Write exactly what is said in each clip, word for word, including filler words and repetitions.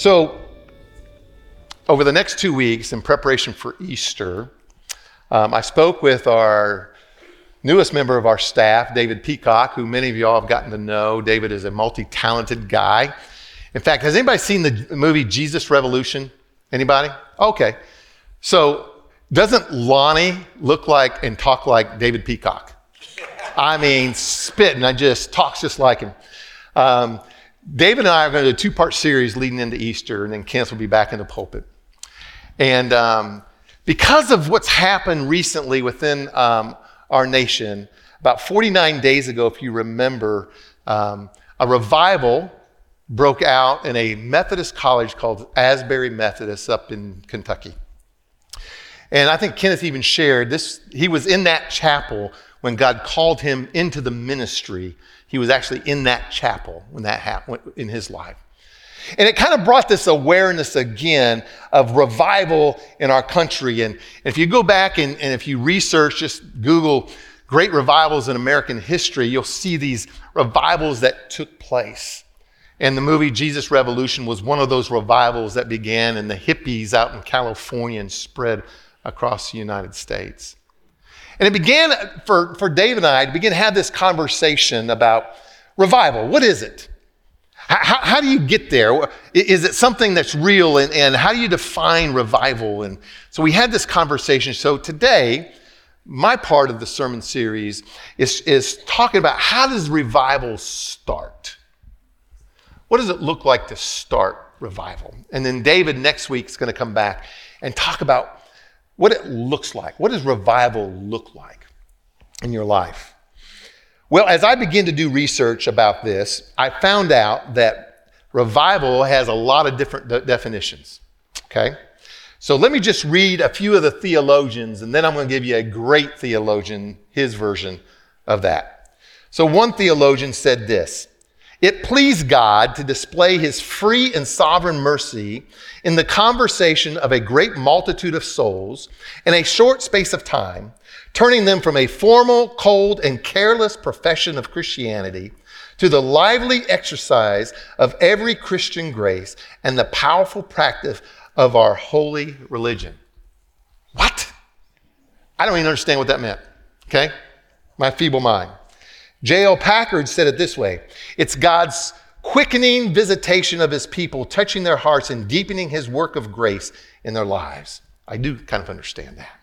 So over the next two weeks in preparation for Easter, um, I spoke with our newest member of our staff, David Peacock, who many of y'all have gotten to know. David is a multi-talented guy. In fact, has anybody seen the movie Jesus Revolution? Anybody? Okay. So doesn't Lonnie look like and talk like David Peacock? I mean, spitting. I just talks just like him. Um, David and I are going to do a two-part series leading into Easter, and then Kenneth will be back in the pulpit. And um, because of what's happened recently within um, our nation, about forty-nine days ago, if you remember, um, a revival broke out in a Methodist college called Asbury Methodist up in Kentucky. And I think Kenneth even shared this. He was in that chapel when God called him into the ministry. He was actually in that chapel when that happened in his life. And it kind of brought this awareness again of revival in our country. And if you go back and, and if you research, just Google great revivals in American history, you'll see these revivals that took place. And the movie Jesus Revolution was one of those revivals that began in the hippies out in California and spread across the United States. And it began for, for Dave and I to begin to have this conversation about revival. What is it? How, how do you get there? Is it something that's real? And, and how do you define revival? And so we had this conversation. So today, my part of the sermon series is, is talking about how does revival start? What does it look like to start revival? And then David next week is going to come back and talk about what it looks like. What does revival look like in your life? Well, as I begin to do research about this, I found out that revival has a lot of different de- definitions, okay? So let me just read a few of the theologians, and then I'm going to give you a great theologian, his version of that. So one theologian said this: "It pleased God to display his free and sovereign mercy in the conversation of a great multitude of souls in a short space of time, turning them from a formal, cold, and careless profession of Christianity to the lively exercise of every Christian grace and the powerful practice of our holy religion." What? I don't even understand what that meant, okay? My feeble mind. J L Packard said it this way: "It's God's quickening visitation of his people, touching their hearts and deepening his work of grace in their lives." I do kind of understand that.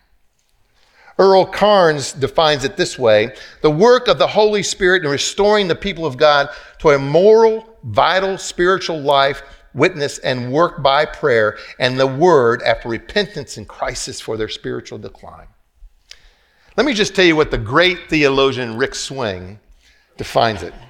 Earl Carnes defines it this way: "The work of the Holy Spirit in restoring the people of God to a moral, vital, spiritual life, witness, and work by prayer and the word after repentance and crisis for their spiritual decline." Let me just tell you what the great theologian Rick Swing defines it.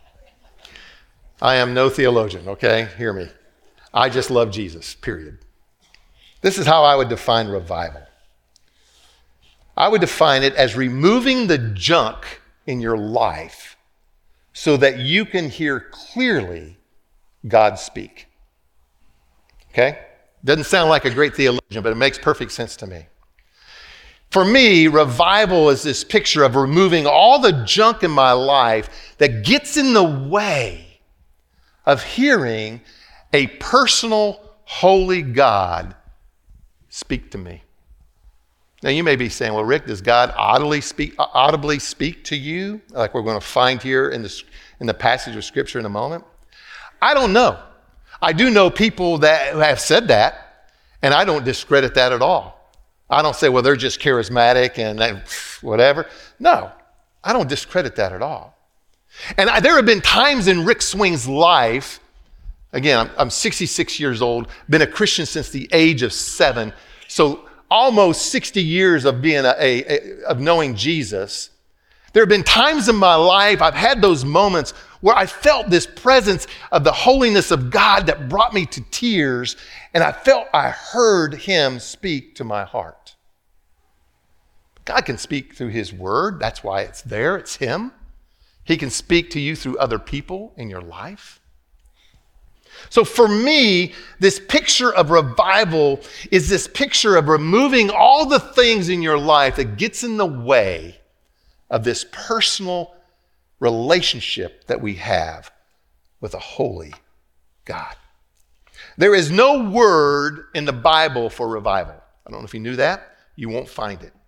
I am no theologian, okay? Hear me. I just love Jesus, period. This is how I would define revival. I would define it as removing the junk in your life so that you can hear clearly God speak. Okay? Doesn't sound like a great theologian, but it makes perfect sense to me. For me, revival is this picture of removing all the junk in my life that gets in the way of hearing a personal, holy God speak to me. Now, you may be saying, well, Rick, does God audibly speak, audibly speak to you, like we're going to find here in the, in the passage of Scripture in a moment? I don't know. I do know people that have said that, and I don't discredit that at all. I don't say, well, they're just charismatic and whatever. No, I don't discredit that at all. And I, there have been times in Rick Swing's life, again, I'm, I'm sixty-six years old, been a Christian since the age of seven, so almost sixty years of being a, a, a of knowing Jesus. There have been times in my life I've had those moments where I felt this presence of the holiness of God that brought me to tears, and I felt I heard him speak to my heart. God can speak through his word. That's why it's there. It's him. He can speak to you through other people in your life. So for me, this picture of revival is this picture of removing all the things in your life that gets in the way of this personal relationship that we have with a holy God. There is no word in the Bible for revival. I don't know if you knew that. You won't find it.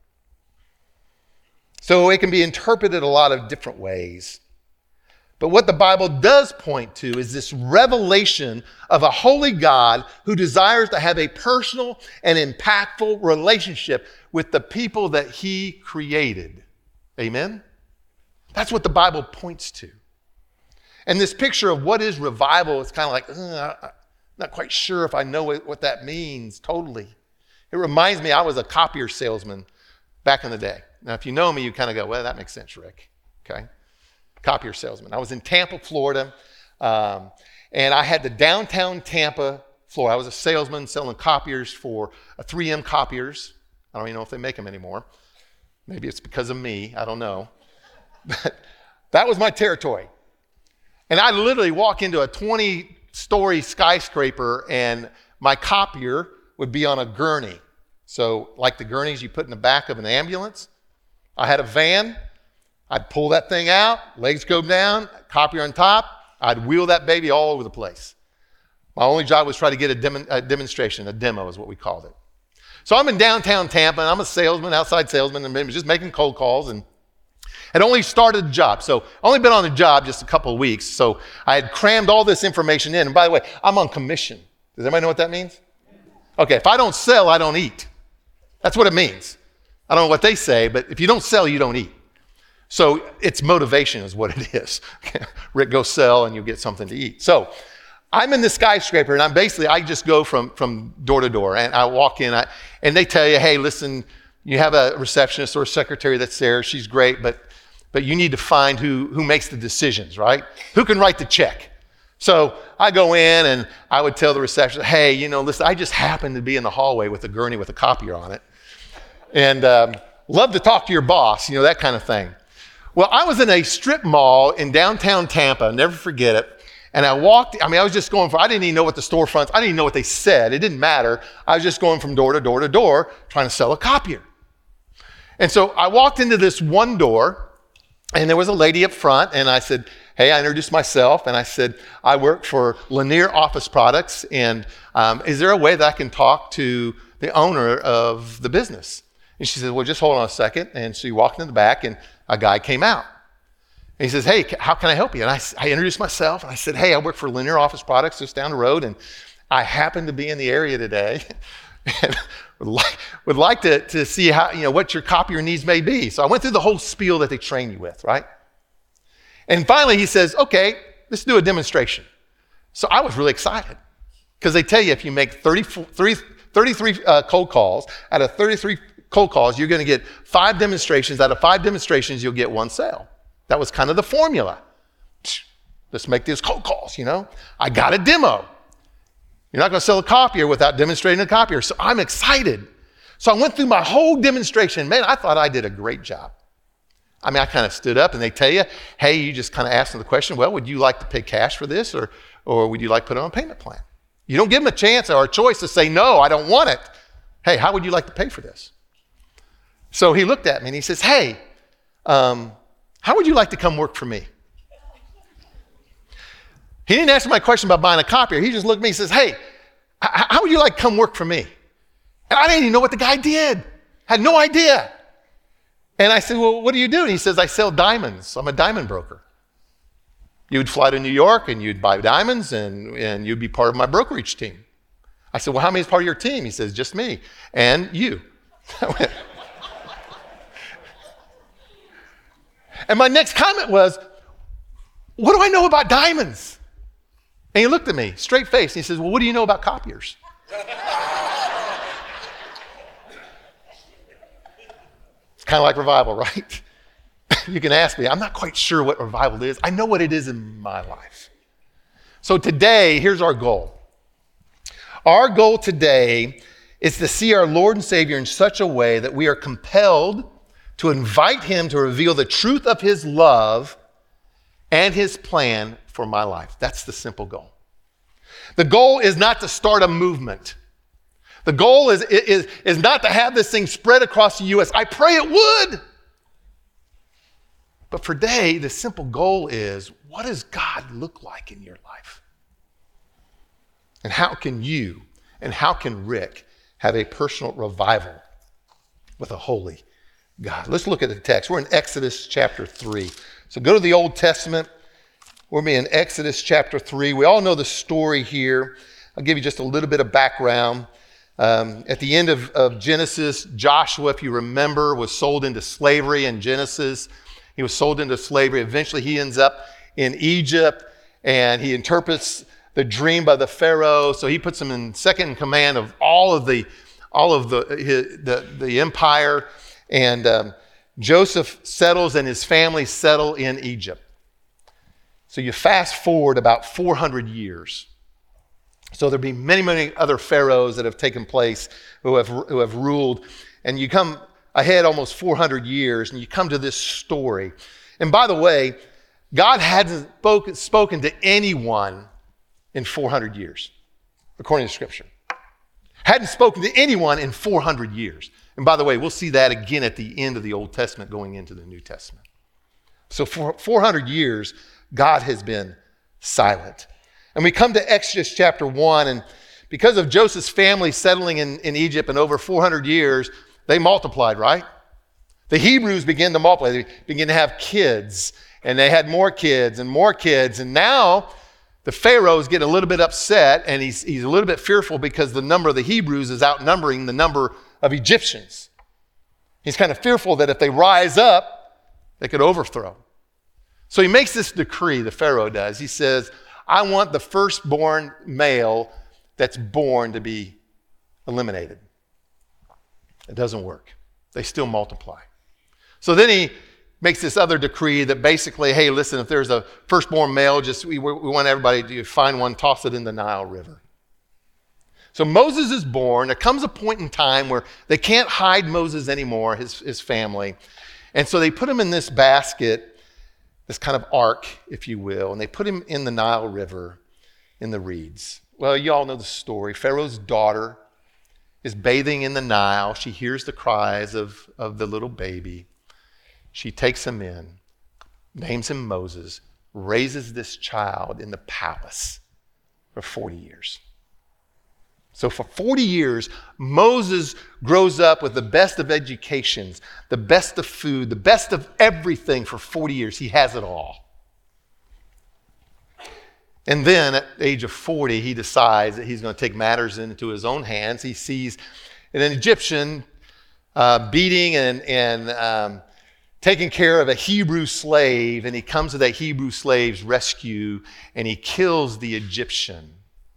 So it can be interpreted a lot of different ways. But what the Bible does point to is this revelation of a holy God who desires to have a personal and impactful relationship with the people that he created. Amen? That's what the Bible points to. And this picture of what is revival is kind of like, uh, I'm not quite sure if I know what that means totally. It reminds me, I was a copier salesman back in the day. Now, if you know me, you kind of go, well, that makes sense, Rick. Okay? Copier salesman. I was in Tampa, Florida, um, and I had the downtown Tampa floor. I was a salesman selling copiers for a three M copiers. I don't even know if they make them anymore. Maybe it's because of me. I don't know. But that was my territory. And I literally walk into a twenty-story skyscraper, and my copier would be on a gurney. So like the gurneys you put in the back of an ambulance, I had a van. I'd pull that thing out, legs go down, copier on top. I'd wheel that baby all over the place. My only job was try to get a, dem- a demonstration, a demo is what we called it. So I'm in downtown Tampa, and I'm a salesman, outside salesman, and just making cold calls, and had only started the job. So only been on the job just a couple of weeks. So I had crammed all this information in. And by the way, I'm on commission. Does anybody know what that means? Okay, if I don't sell, I don't eat. That's what it means. I don't know what they say, but if you don't sell, you don't eat. So it's motivation is what it is. Rick, go sell and you'll get something to eat. So I'm in the skyscraper, and I'm basically, I just go from, from door to door, and I walk in, I, and they tell you, hey, listen, you have a receptionist or a secretary that's there. She's great, but but you need to find who, who makes the decisions, right? Who can write the check? So I go in, and I would tell the receptionist, hey, you know, listen, I just happened to be in the hallway with a gurney with a copier on it, and um, love to talk to your boss, you know, that kind of thing. Well, I was in a strip mall in downtown Tampa, I'll never forget it. And I walked, I mean, I was just going for, I didn't even know what the storefronts, I didn't even know what they said. It didn't matter. I was just going from door to door to door trying to sell a copier. And so I walked into this one door, and there was a lady up front, and I said, hey, I introduced myself, and I said, I work for Lanier Office Products, and um, is there a way that I can talk to the owner of the business? And she said, well, just hold on a second. And so she walked in the back, and a guy came out. And he says, hey, how can I help you? And I, I introduced myself, and I said, hey, I work for Lanier Office Products just down the road, and I happen to be in the area today and would like, would like to, to see how, you know, what your copier needs may be. So I went through the whole spiel that they train you with, right? And finally he says, okay, let's do a demonstration. So I was really excited because they tell you if you make thirty-three, thirty-three uh, cold calls, out of thirty-three cold calls, you're going to get five demonstrations. Out of five demonstrations, you'll get one sale. That was kind of the formula. Let's make these cold calls, you know. I got a demo. You're not going to sell a copier without demonstrating a copier. So I'm excited. So I went through my whole demonstration. Man, I thought I did a great job. I mean, I kind of stood up, and they tell you, hey, you just kind of ask them the question, well, would you like to pay cash for this, or, or would you like to put it on a payment plan? You don't give them a chance or a choice to say, no, I don't want it. Hey, how would you like to pay for this? So he looked at me, and he says, hey, um, how would you like to come work for me? He didn't answer my question about buying a copier. He just looked at me and says, hey, how would you like to come work for me? And I didn't even know what the guy did. Had no idea. And I said, well, what do you do? And he says, I sell diamonds. I'm a diamond broker. You'd fly to New York, and you'd buy diamonds, and, and you'd be part of my brokerage team. I said, well, how many is part of your team? He says, just me and you. And my next comment was, what do I know about diamonds? And he looked at me, straight face, and he says, well, what do you know about copiers? It's kind of like revival, right? You can ask me. I'm not quite sure what revival is. I know what it is in my life. So today, here's our goal. Our goal today is to see our Lord and Savior in such a way that we are compelled to invite him to reveal the truth of his love and his plan for my life. That's the simple goal. The goal is not to start a movement. The goal is, is, is not to have this thing spread across the U S. I pray it would. But for today, the simple goal is, what does God look like in your life? And how can you and how can Rick have a personal revival with a holy God? Let's look at the text. We're in Exodus chapter three. So go to the Old Testament. We're in Exodus chapter three. We all know the story here. I'll give you just a little bit of background. Um, at the end of, of Genesis, Joshua, if you remember, was sold into slavery in Genesis. He was sold into slavery. Eventually, he ends up in Egypt, and he interprets the dream by the Pharaoh. So he puts him in second in command of all of the, all of the, his, the, the empire. And um, Joseph settles and his family settle in Egypt. So you fast forward about four hundred years. So there'll be many, many other pharaohs that have taken place who have, who have ruled. And you come ahead almost four hundred years and you come to this story. And by the way, God hadn't spoken, spoken to anyone in four hundred years, according to Scripture. Hadn't spoken to anyone in four hundred years. And by the way, we'll see that again at the end of the Old Testament going into the New Testament. So for four hundred years, God has been silent. And we come to Exodus chapter one, and because of Joseph's family settling in, in Egypt in over four hundred years, they multiplied, right? The Hebrews began to multiply. They began to have kids, and they had more kids and more kids. And now the Pharaoh's getting a little bit upset, and he's, he's a little bit fearful because the number of the Hebrews is outnumbering the number of Egyptians. He's kind of fearful that if they rise up, they could overthrow. So he makes this decree, the Pharaoh does. He says, I want the firstborn male that's born to be eliminated. It doesn't work. They still multiply. So then he makes this other decree that basically, hey, listen, if there's a firstborn male, just we, we want everybody to find one, toss it in the Nile River. So Moses is born. There comes a point in time where they can't hide Moses anymore, his, his family. And so they put him in this basket, this kind of ark, if you will, and they put him in the Nile River in the reeds. Well, you all know the story. Pharaoh's daughter is bathing in the Nile. She hears the cries of, of the little baby. She takes him in, names him Moses, raises this child in the palace for forty years. So for forty years, Moses grows up with the best of educations, the best of food, the best of everything for forty years. He has it all. And then at the age of forty, he decides that he's going to take matters into his own hands. He sees an Egyptian uh, beating and, and um, taking care of a Hebrew slave, and he comes to that Hebrew slave's rescue, and he kills the Egyptian.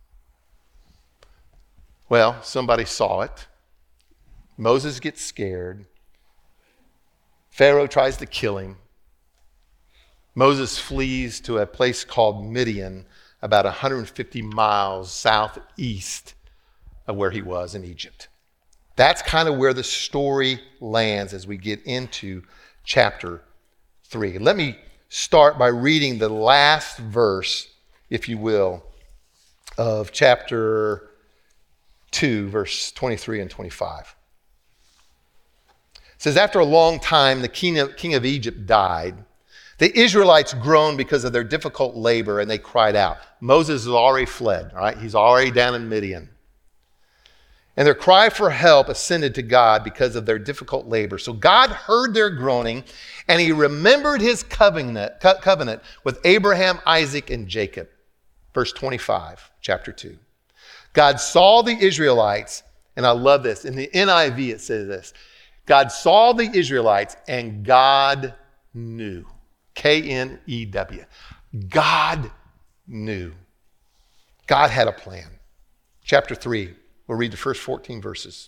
Well, somebody saw it. Moses gets scared. Pharaoh tries to kill him. Moses flees to a place called Midian, about one hundred fifty miles southeast of where he was in Egypt. That's kind of where the story lands as we get into chapter three. Let me start by reading the last verse, if you will, of chapter two, verse twenty-three and twenty-five. It says, after a long time, the king of, king of Egypt died. The Israelites groaned because of their difficult labor, and they cried out. Moses has already fled, all right? He's already down in Midian. And their cry for help ascended to God because of their difficult labor. So God heard their groaning, and he remembered his covenant, co- covenant with Abraham, Isaac, and Jacob. Verse twenty-five, chapter two. God saw the Israelites, and I love this. In the N I V, it says this. God saw the Israelites, and God knew. K N E W. God knew. God had a plan. Chapter three, we'll read the first fourteen verses.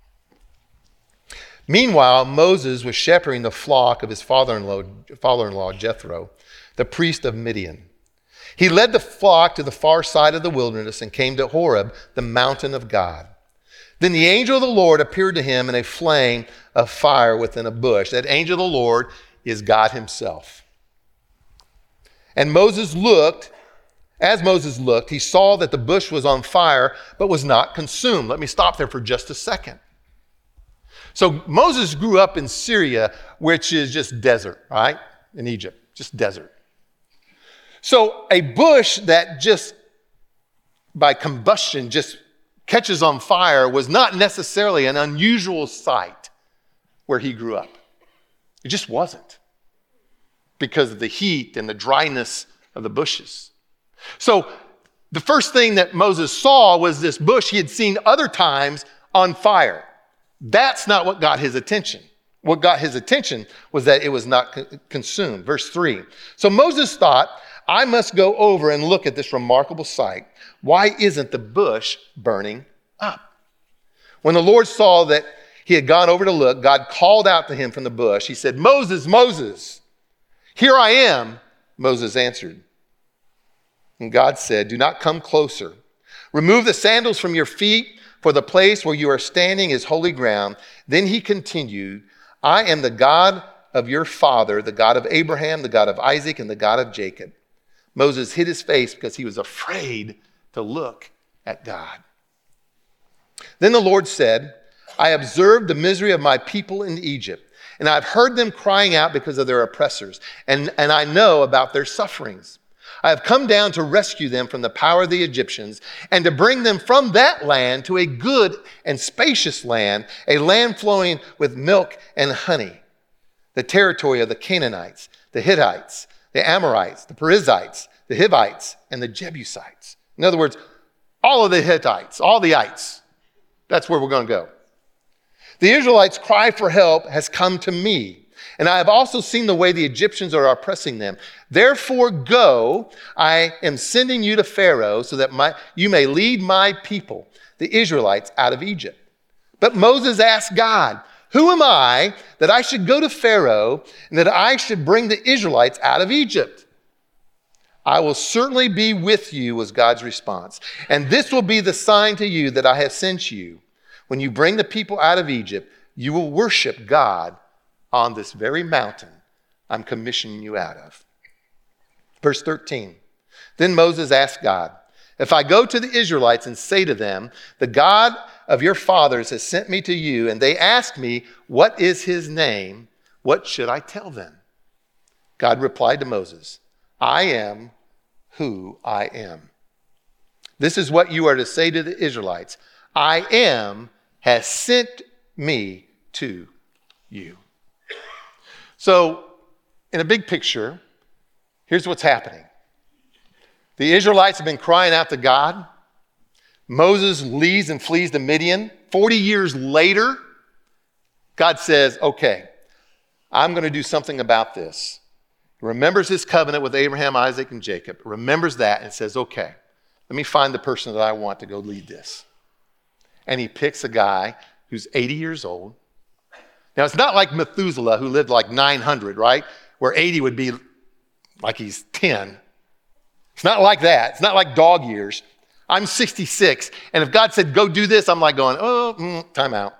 Meanwhile, Moses was shepherding the flock of his father-in-law, father-in-law Jethro, the priest of Midian. He led the flock to the far side of the wilderness and came to Horeb, the mountain of God. Then the angel of the Lord appeared to him in a flame of fire within a bush. That angel of the Lord is God himself. And Moses looked, as Moses looked, he saw that the bush was on fire, but was not consumed. Let me stop there for just a second. So Moses grew up in Syria, which is just desert, right? In Egypt, just desert. So a bush that just by combustion just catches on fire was not necessarily an unusual sight where he grew up. It just wasn't, because of the heat and the dryness of the bushes. So the first thing that Moses saw was this bush he had seen other times on fire. That's not what got his attention. What got his attention was that it was not co- consumed. Verse three. So Moses thought, I must go over and look at this remarkable sight. Why isn't the bush burning up? When the Lord saw that he had gone over to look, God called out to him from the bush. He said, Moses, Moses, here I am. Moses answered. And God said, do not come closer. Remove the sandals from your feet, for the place where you are standing is holy ground. Then he continued, I am the God of your father, the God of Abraham, the God of Isaac, and the God of Jacob. Moses hid his face because he was afraid to look at God. Then the Lord said, I observed the misery of my people in Egypt, and I've heard them crying out because of their oppressors, and, and I know about their sufferings. I have come down to rescue them from the power of the Egyptians and to bring them from that land to a good and spacious land, a land flowing with milk and honey, the territory of the Canaanites, the Hittites, the Amorites, the Perizzites, the Hivites, and the Jebusites. In other words, all of the Hittites, all the ites. That's where we're going to go. The Israelites' cry for help has come to me, and I have also seen the way the Egyptians are oppressing them. Therefore go, I am sending you to Pharaoh so that my, you may lead my people, the Israelites, out of Egypt. But Moses asked God, who am I that I should go to Pharaoh and that I should bring the Israelites out of Egypt? I will certainly be with you, was God's response. And this will be the sign to you that I have sent you. When you bring the people out of Egypt, you will worship God on this very mountain I'm commissioning you out of. Verse thirteen. Then Moses asked God, if I go to the Israelites and say to them, the God of your fathers has sent me to you, and they ask me, what is his name? What should I tell them? God replied to Moses, I am who I am. This is what you are to say to the Israelites. I am has sent me to you. So, in a big picture, here's what's happening. The Israelites have been crying out to God. Moses leaves and flees to Midian. forty years later, God says, okay, I'm going to do something about this. He remembers his covenant with Abraham, Isaac, and Jacob. Remembers that and says, okay, let me find the person that I want to go lead this. And he picks a guy who's eighty years old. Now, it's not like Methuselah, who lived like nine hundred, right? Where eighty would be like he's ten. It's not like that. It's not like dog years. I'm sixty-six, and if God said, go do this, I'm like going, oh, mm, time out.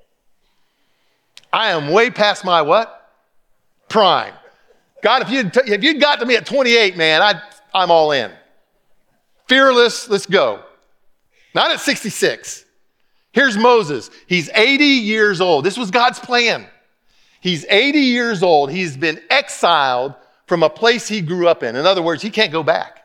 I am way past my what? Prime. God, if you'd, t- if you'd got to me at twenty-eight, man, I'd, I'm all in. Fearless, let's go. Not at sixty-six. Here's Moses. He's eighty years old. This was God's plan. He's eighty years old. He's been exiled from a place he grew up in. In other words, he can't go back.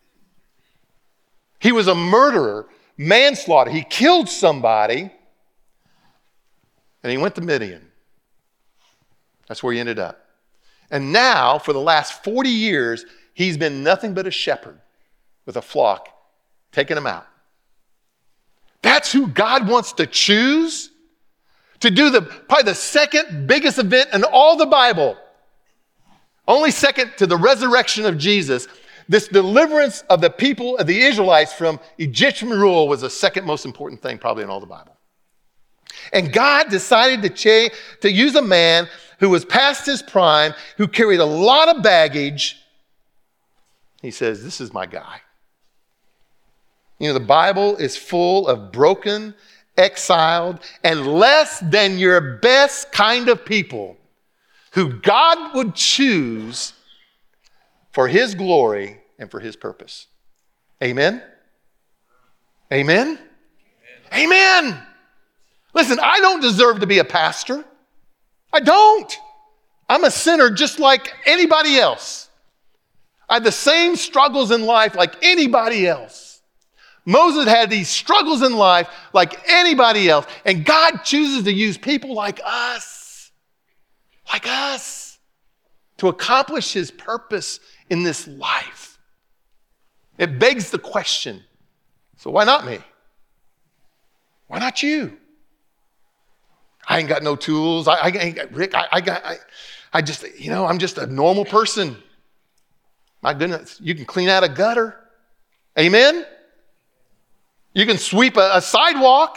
He was a murderer, manslaughter. He killed somebody, and he went to Midian. That's where he ended up. And now, for the last forty years, he's been nothing but a shepherd with a flock, taking them out. That's who God wants to choose to do the probably the second biggest event in all the Bible. Only second to the resurrection of Jesus. This deliverance of the people of the Israelites from Egyptian rule was the second most important thing probably in all the Bible. And God decided to, cha- to use a man who was past his prime, who carried a lot of baggage. He says, this is my guy. You know, the Bible is full of broken, exiled, and less than your best kind of people who God would choose for his glory and for his purpose. Amen? Amen? Amen. Amen. Listen, I don't deserve to be a pastor. I don't. I'm a sinner just like anybody else. I have the same struggles in life like anybody else. Moses had these struggles in life like anybody else. And God chooses to use people like us, like us, to accomplish his purpose in this life. It begs the question, so why not me? Why not you? I ain't got no tools. I, I ain't got, Rick, I, I got, I, I just, you know, I'm just a normal person. My goodness, you can clean out a gutter. Amen? You can sweep a, a sidewalk.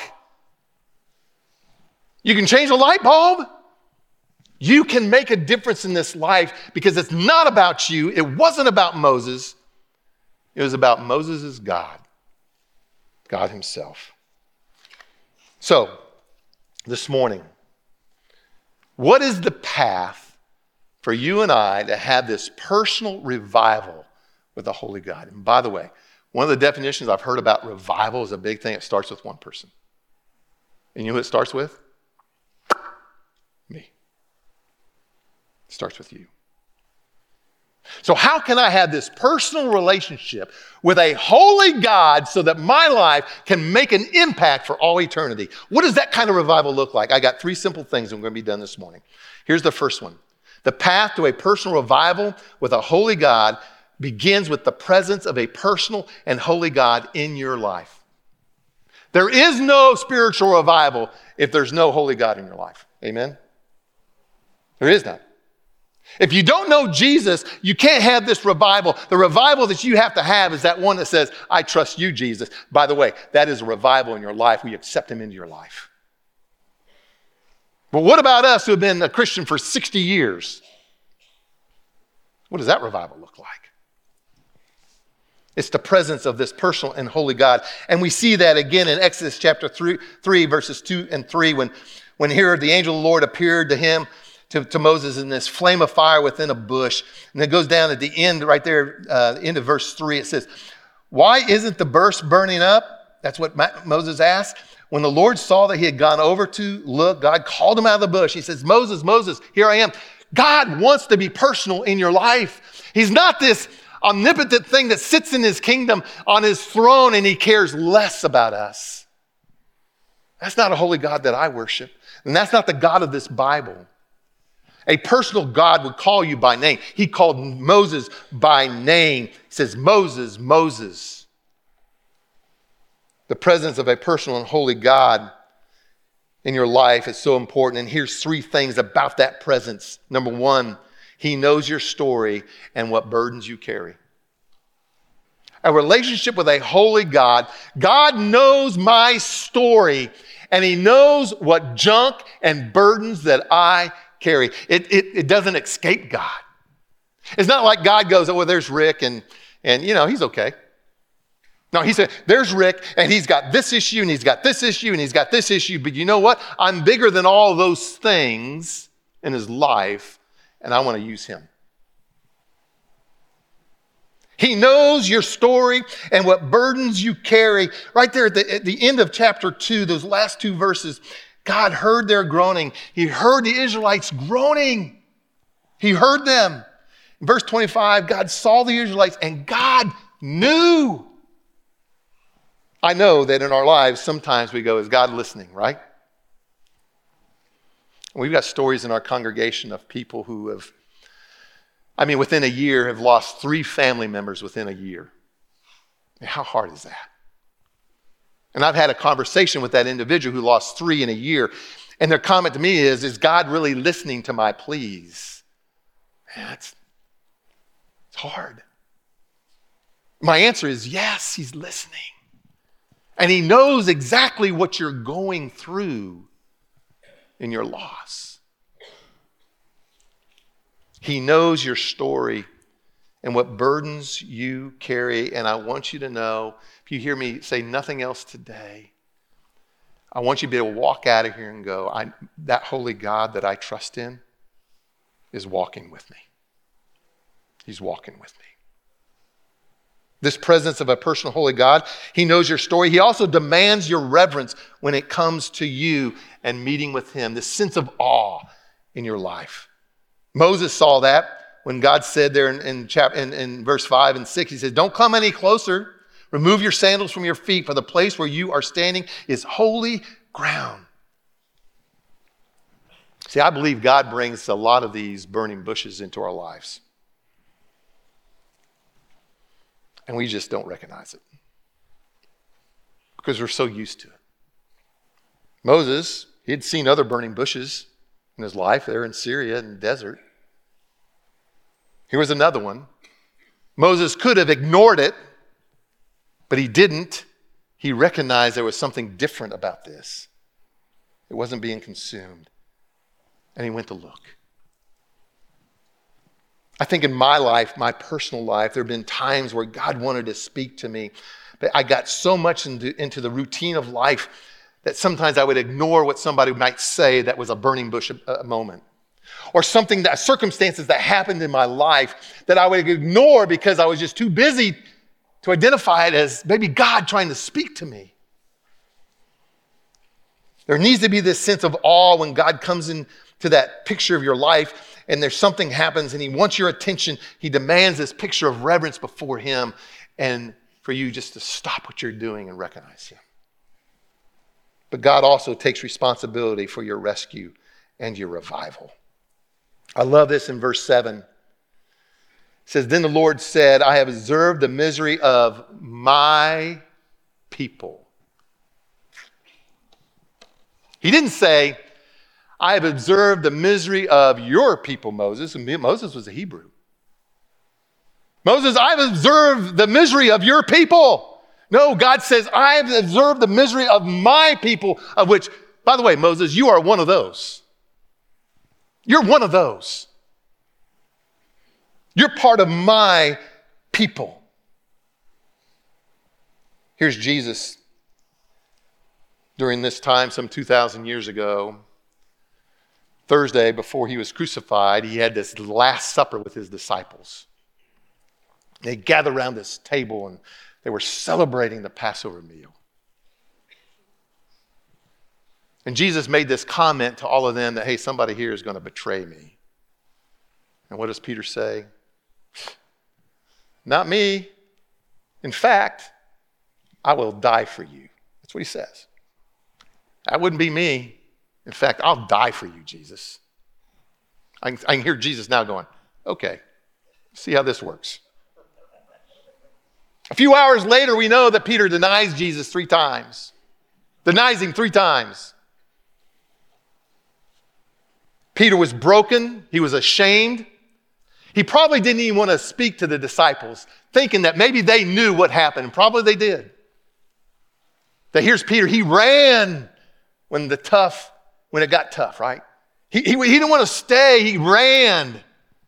You can change a light bulb. You can make a difference in this life because it's not about you. It wasn't about Moses. It was about Moses' God, God himself. So, this morning, what is the path for you and I to have this personal revival with the Holy God? And by the way, one of the definitions I've heard about revival is a big thing. It starts with one person. And you know who it starts with? Me. It starts with you. So how can I have this personal relationship with a holy God so that my life can make an impact for all eternity? What does that kind of revival look like? I got three simple things that are going to be done this morning. Here's the first one. The path to a personal revival with a holy God begins with the presence of a personal and holy God in your life. There is no spiritual revival if there's no holy God in your life. Amen? There is none. If you don't know Jesus, you can't have this revival. The revival that you have to have is that one that says, I trust you, Jesus. By the way, that is a revival in your life where you accept him into your life. But what about us who have been a Christian for sixty years? What does that revival look like? It's the presence of this personal and holy God. And we see that again in Exodus chapter three, three verses two and three, when, when here the angel of the Lord appeared to him, to, to Moses in this flame of fire within a bush. And it goes down at the end, right there, uh, end of verse three, it says, why isn't the bush burning up? That's what Moses asked. When the Lord saw that he had gone over to look, God called him out of the bush. He says, Moses, Moses, here I am. God wants to be personal in your life. He's not this omnipotent thing that sits in his kingdom on his throne and he cares less about us. That's not a holy God that I worship. And that's not the God of this Bible. A personal God would call you by name. He called Moses by name. He says, Moses, Moses. The presence of a personal and holy God in your life is so important. And here's three things about that presence. Number one, he knows your story and what burdens you carry. A relationship with a holy God. God knows my story and he knows what junk and burdens that I carry. It, it, it doesn't escape God. It's not like God goes, oh, well, there's Rick and, and you know, he's okay. No, he said, there's Rick and he's got this issue and he's got this issue and he's got this issue. But you know what? I'm bigger than all those things in his life and I want to use him. He knows your story and what burdens you carry. Right there at the, at the end of chapter two, those last two verses, God heard their groaning. He heard the Israelites groaning. He heard them. In verse twenty-five, God saw the Israelites and God knew. I know that in our lives, sometimes we go, is God listening, right? And we've got stories in our congregation of people who have, I mean, within a year have lost three family members within a year. And how hard is that? And I've had a conversation with that individual who lost three in a year. And their comment to me is, is God really listening to my pleas? Man, it's, it's hard. My answer is yes, he's listening. And he knows exactly what you're going through in your loss. He knows your story and what burdens you carry. And I want you to know, if you hear me say nothing else today, I want you to be able to walk out of here and go, I, that holy God that I trust in is walking with me. He's walking with me. This presence of a personal holy God, he knows your story. He also demands your reverence when it comes to you and meeting with him, this sense of awe in your life. Moses saw that when God said there in, in, chap, in, in verse five and six, he said, don't come any closer. Remove your sandals from your feet, for the place where you are standing is holy ground. See, I believe God brings a lot of these burning bushes into our lives. And we just don't recognize it because we're so used to it. Moses, he had seen other burning bushes in his life there in Syria in the desert. Here was another one. Moses could have ignored it, but he didn't. He recognized there was something different about this. It wasn't being consumed. And he went to look. I think in my life, my personal life, there have been times where God wanted to speak to me, but I got so much into, into the routine of life that sometimes I would ignore what somebody might say that was a burning bush a, a moment. Or something that circumstances that happened in my life that I would ignore because I was just too busy to identify it as maybe God trying to speak to me. There needs to be this sense of awe when God comes into that picture of your life and there's something happens and he wants your attention. He demands this picture of reverence before him and for you just to stop what you're doing and recognize him. But God also takes responsibility for your rescue and your revival. I love this in verse seven. It says, then the Lord said, I have observed the misery of my people. He didn't say, I have observed the misery of your people, Moses. And Moses was a Hebrew. Moses, I've observed the misery of your people. No, God says, I have observed the misery of my people, of which, by the way, Moses, you are one of those. You're one of those. You're part of my people. Here's Jesus during this time, some two thousand years ago. Thursday, before he was crucified, he had this Last Supper with his disciples. They gathered around this table and they were celebrating the Passover meal. And Jesus made this comment to all of them that, hey, somebody here is going to betray me. And what does Peter say? Not me. In fact, I will die for you. That's what he says. That wouldn't be me. In fact, I'll die for you, Jesus. I can, I can hear Jesus now going, okay, see how this works. A few hours later, we know that Peter denies Jesus three times. Denies him three times. Peter was broken. He was ashamed. He probably didn't even want to speak to the disciples, thinking that maybe they knew what happened. And probably they did. That here's Peter. He ran when the tough, when it got tough, right? He, he, he didn't want to stay. He ran.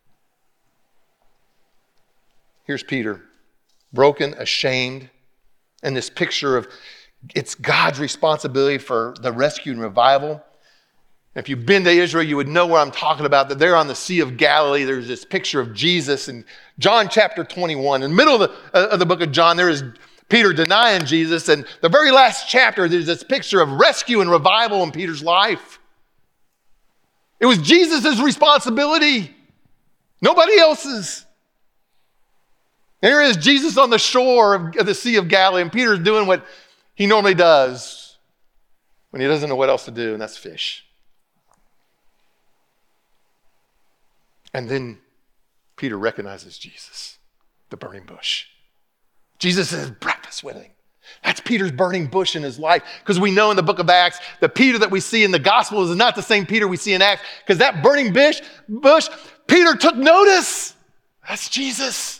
Here's Peter, broken, ashamed, and this picture of it's God's responsibility for the rescue and revival. If you've been to Israel, you would know what I'm talking about, that there on the Sea of Galilee, there's this picture of Jesus in John chapter twenty-one. In the middle of the, uh, of the book of John, there is Peter denying Jesus. And the very last chapter, there's this picture of rescue and revival in Peter's life. It was Jesus' responsibility, nobody else's. And here is Jesus on the shore of, of the Sea of Galilee, and Peter's doing what he normally does when he doesn't know what else to do, and that's fish. And then Peter recognizes Jesus, the burning bush. Jesus has breakfast with him. That's Peter's burning bush in his life, because we know in the book of Acts, the Peter that we see in the Gospels is not the same Peter we see in Acts, because that burning bush, bush, Peter took notice. That's Jesus.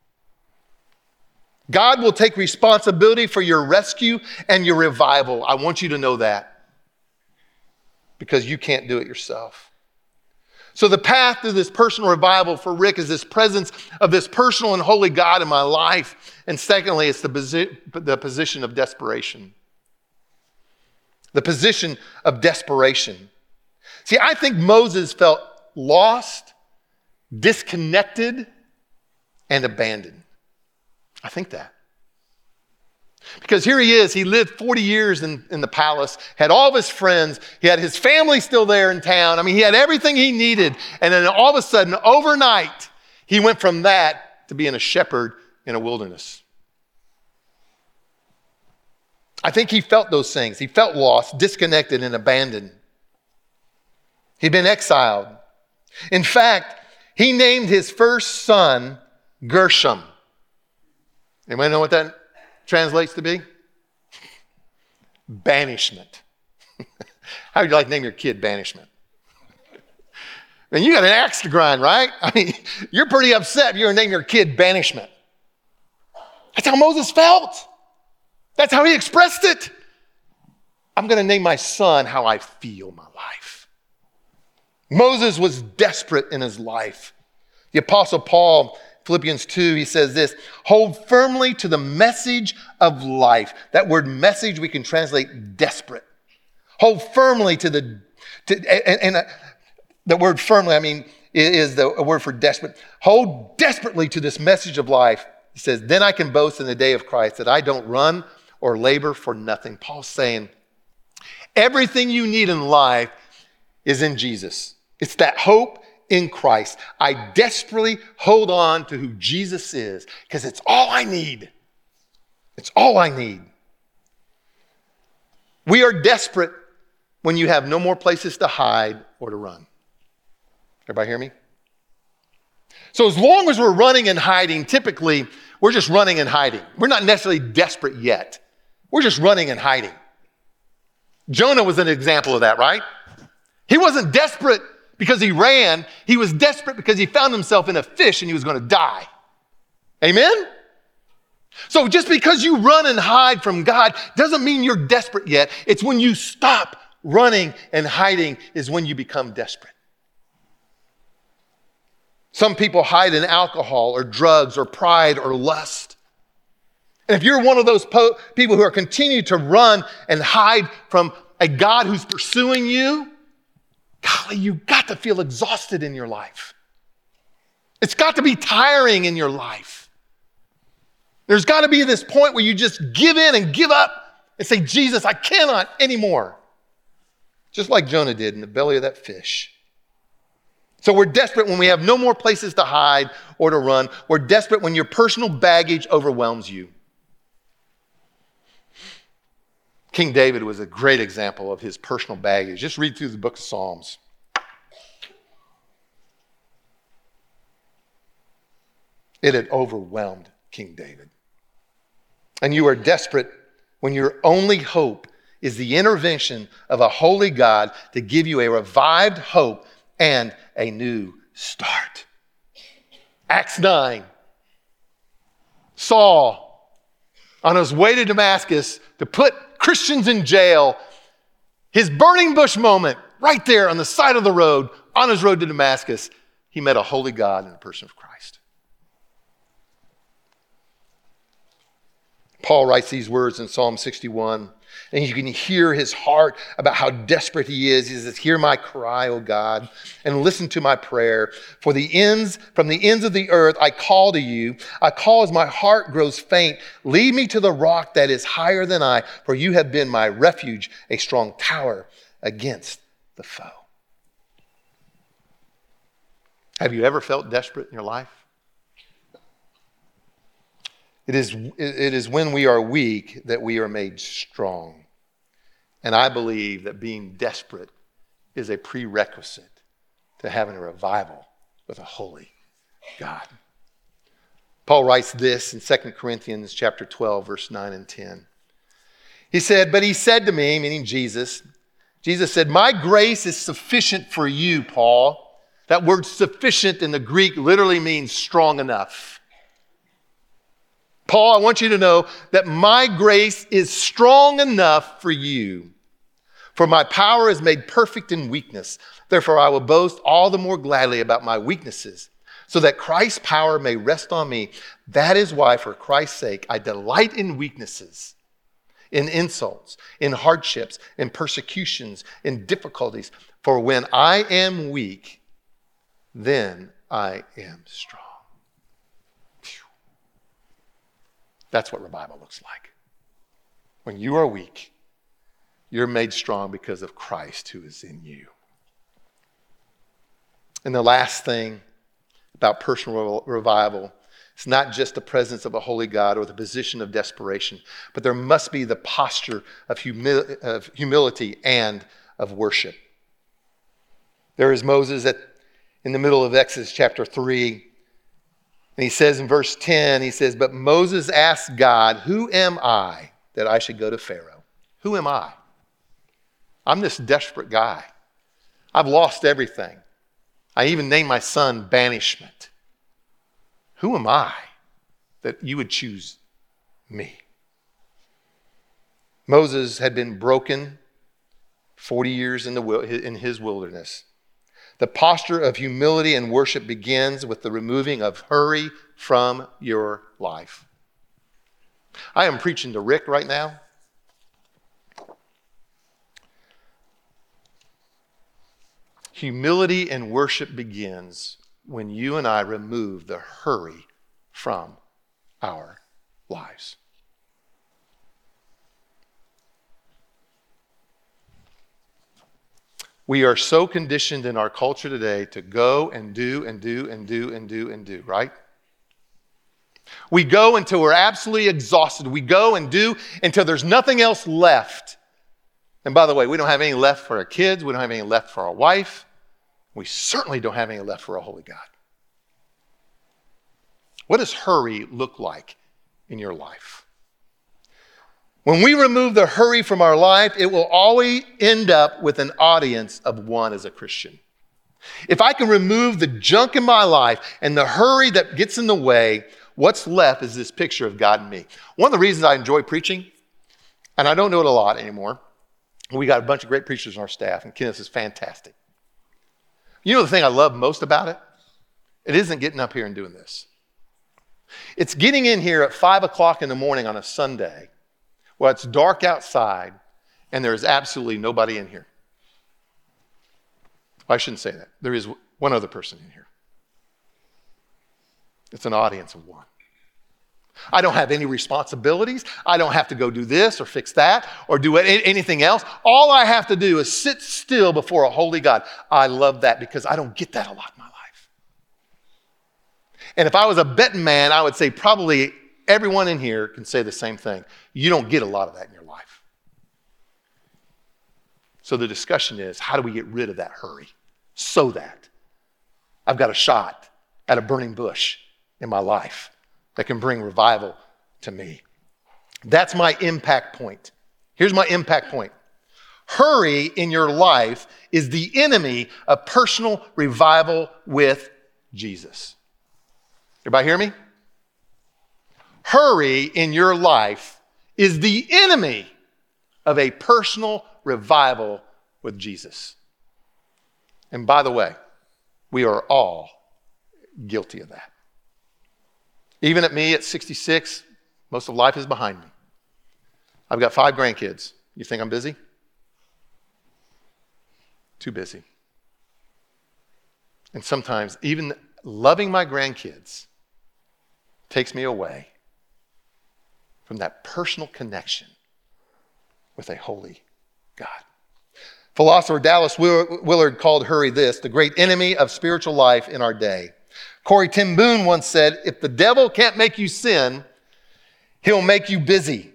God will take responsibility for your rescue and your revival. I want you to know that, because you can't do it yourself. So the path to this personal revival for Rick is this presence of this personal and holy God in my life. And secondly, it's the, posi- the position of desperation. The position of desperation. See, I think Moses felt lost, disconnected, and abandoned. I think that. Because here he is, he lived forty years in, in the palace, had all of his friends, he had his family still there in town. I mean, he had everything he needed. And then all of a sudden, overnight, he went from that to being a shepherd in a wilderness. I think he felt those things. He felt lost, disconnected, and abandoned. He'd been exiled. In fact, he named his first son Gershom. Anybody know what that translates to be? Banishment. How would you like to name your kid Banishment? And you got an axe to grind, right? I mean, you're pretty upset if you're going to name your kid Banishment. That's how Moses felt. That's how he expressed it. I'm going to name my son how I feel my life. Moses was desperate in his life. The Apostle Paul, Philippians two, he says this, hold firmly to the message of life. That word message we can translate desperate. Hold firmly to the, to, and, and uh, the word firmly, I mean, is the a word for desperate. Hold desperately to this message of life. He says, then I can boast in the day of Christ that I don't run or labor for nothing. Paul's saying, everything you need in life is in Jesus. It's that hope in Christ. I desperately hold on to who Jesus is because it's all I need. It's all I need. We are desperate when you have no more places to hide or to run. Everybody hear me? So as long as we're running and hiding, typically we're just running and hiding. We're not necessarily desperate yet. We're just running and hiding. Jonah was an example of that, right? He wasn't desperate because he ran. He was desperate because he found himself in a fish and he was going to die. Amen? So just because you run and hide from God doesn't mean you're desperate yet. It's when you stop running and hiding is when you become desperate. Some people hide in alcohol or drugs or pride or lust. And if you're one of those po- people who are continuing to run and hide from a God who's pursuing you, golly, you've got to feel exhausted in your life. It's got to be tiring in your life. There's got to be this point where you just give in and give up and say, Jesus, I cannot anymore. Just like Jonah did in the belly of that fish. So we're desperate when we have no more places to hide or to run. We're desperate when your personal baggage overwhelms you. King David was a great example of his personal baggage. Just read through the book of Psalms. It had overwhelmed King David. And you are desperate when your only hope is the intervention of a holy God to give you a revived hope and a new start. Acts nine. Saul, on his way to Damascus to put Christians in jail, his burning bush moment, right there on the side of the road, on his road to Damascus, he met a holy God in the person of Christ. Paul writes these words in Psalm sixty-one, and you can hear his heart about how desperate he is. He says, hear my cry, O God, and listen to my prayer. For the ends, from the ends of the earth, I call to you. I call as my heart grows faint. Lead me to the rock that is higher than I, for you have been my refuge, a strong tower against the foe. Have you ever felt desperate in your life? It is, it is when we are weak that we are made strong. And I believe that being desperate is a prerequisite to having a revival with a holy God. Paul writes this in Second Corinthians chapter twelve, verse nine and ten. He said, but he said to me, meaning Jesus, Jesus said, my grace is sufficient for you, Paul. That word sufficient in the Greek literally means strong enough. Paul, I want you to know that my grace is strong enough for you. For my power is made perfect in weakness. Therefore, I will boast all the more gladly about my weaknesses, so that Christ's power may rest on me. That is why, for Christ's sake, I delight in weaknesses, in insults, in hardships, in persecutions, in difficulties. For when I am weak, then I am strong. That's what revival looks like. When you are weak, you're made strong because of Christ who is in you. And the last thing about personal revival It's not just the presence of a holy God or the position of desperation, but there must be the posture of, humi- of humility and of worship. There is Moses at, in the middle of Exodus chapter three, and he says in verse ten, he says, "But Moses asked God, 'Who am I that I should go to Pharaoh?'" Who am I? I'm this desperate guy. I've lost everything. I even named my son Banishment. Who am I that you would choose me? Moses had been broken forty years in, the, in his wilderness. The posture of humility and worship begins with the removing of hurry from your life. I am preaching to Rick right now. Humility and worship begins when you and I remove the hurry from our lives. We are so conditioned in our culture today to go and do and do and do and do and do, right? We go until we're absolutely exhausted. We go and do until there's nothing else left. And by the way, we don't have any left for our kids. We don't have any left for our wife. We certainly don't have any left for a holy God. What does hurry look like in your life? When we remove the hurry from our life, it will always end up with an audience of one as a Christian. If I can remove the junk in my life and the hurry that gets in the way, what's left is this picture of God and me. One of the reasons I enjoy preaching, and I don't do it a lot anymore, we got a bunch of great preachers on our staff, and Kenneth is fantastic. You know the thing I love most about it? It isn't getting up here and doing this. It's getting in here at five o'clock in the morning on a Sunday while it's dark outside and there is absolutely nobody in here. Well, I shouldn't say that. There is one other person in here. It's an audience of one. I don't have any responsibilities. I don't have to go do this or fix that or do anything else. All I have to do is sit still before a holy God. I love that because I don't get that a lot in my life. And if I was a betting man, I would say probably everyone in here can say the same thing. You don't get a lot of that in your life. So the discussion is, how do we get rid of that hurry so that I've got a shot at a burning bush in my life that can bring revival to me? That's my impact point. Here's my impact point. Hurry in your life is the enemy of personal revival with Jesus. Everybody hear me? Hurry in your life is the enemy of a personal revival with Jesus. And by the way, we are all guilty of that. Even at me at sixty-six, most of life is behind me. I've got five grandkids. You think I'm busy? Too busy. And sometimes even loving my grandkids takes me away from that personal connection with a holy God. Philosopher Dallas Willard called hurry this, the great enemy of spiritual life in our day. Corrie ten Boom once said, if the devil can't make you sin, he'll make you busy.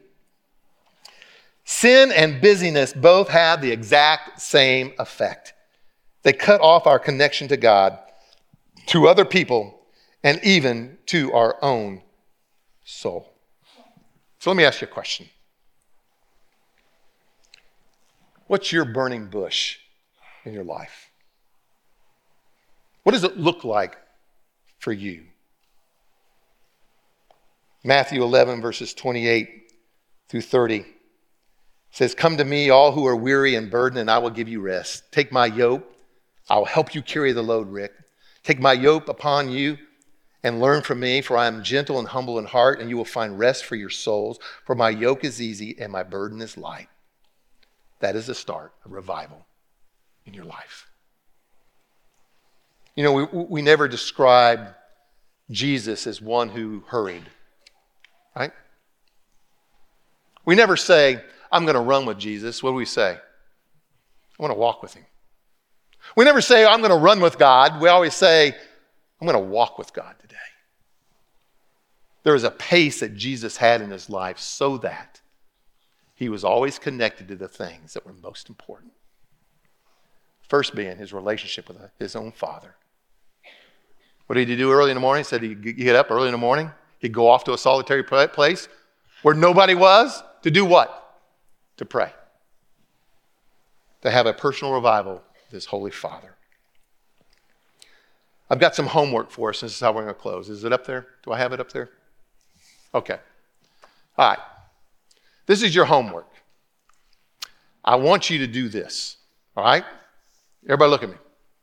Sin and busyness both have the exact same effect. They cut off our connection to God, to other people, and even to our own soul. So let me ask you a question. What's your burning bush in your life? What does it look like for you? Matthew eleven, verses twenty-eight through thirty says, come to me, all who are weary and burdened, and I will give you rest. Take my yoke. I'll help you carry the load, Rick. Take my yoke upon you and learn from me, for I am gentle and humble in heart, and you will find rest for your souls. For my yoke is easy and my burden is light. That is the start of revival in your life. You know, we, we never describe Jesus as one who hurried, right? We never say, I'm going to run with Jesus. What do we say? I want to walk with him. We never say, I'm going to run with God. We always say, I'm going to walk with God today. There was a pace that Jesus had in his life so that he was always connected to the things that were most important. First being his relationship with his own Father. What did he do early in the morning? He said he'd get up early in the morning. He'd go off to a solitary place where nobody was to do what? To pray. To have a personal revival with his Holy Father. I've got some homework for us. This is how we're going to close. Is it up there? Do I have it up there? Okay. All right. This is your homework. I want you to do this. All right? Everybody look at me.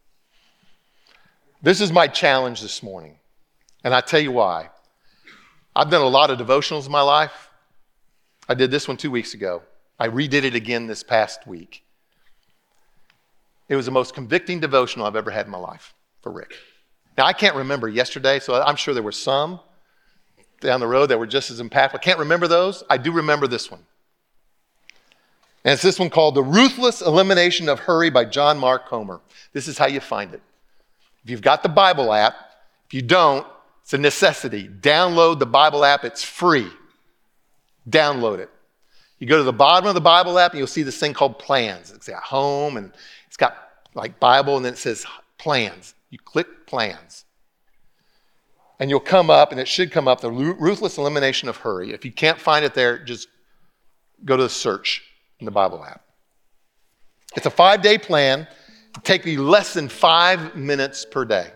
This is my challenge this morning. And I tell you why. I've done a lot of devotionals in my life. I did this one two weeks ago. I redid it again this past week. It was the most convicting devotional I've ever had in my life for Rick. Now, I can't remember yesterday, so I'm sure there were some down the road that were just as impactful. I can't remember those. I do remember this one. And it's this one called The Ruthless Elimination of Hurry by John Mark Comer. This is how you find it. If you've got the Bible app, if you don't, it's a necessity. Download the Bible app. It's free. Download it. You go to the bottom of the Bible app and you'll see this thing called Plans. It's got home and it's got like Bible and then it says Plans. You click Plans. And you'll come up, and it should come up, The Ruthless Elimination of Hurry. If you can't find it there, just go to the search in the Bible app. It's a five-day plan. It'll take you less than five minutes per day.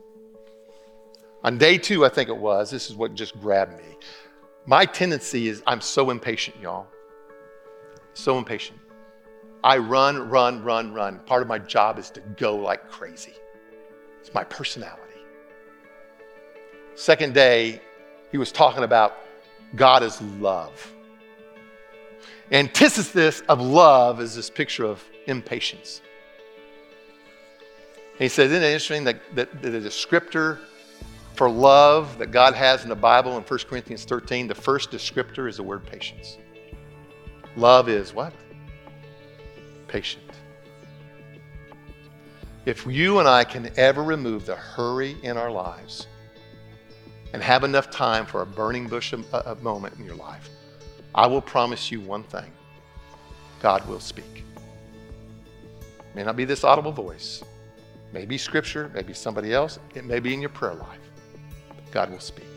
On day two, I think it was, this is what just grabbed me. My tendency is I'm so impatient, y'all. So impatient. I run, run, run, run. Part of my job is to go like crazy. It's my personality. Second day, he was talking about God is love. Antithesis of love is this picture of impatience. And he says, isn't it interesting that, that, that the descriptor for love that God has in the Bible in First Corinthians thirteen, the first descriptor is the word patience. Love is what? Patient. If you and I can ever remove the hurry in our lives and have enough time for a burning bush of, of moment in your life, I will promise you one thing. God will speak. It may not be this audible voice. It may be scripture, maybe somebody else. It may be in your prayer life. God will speak.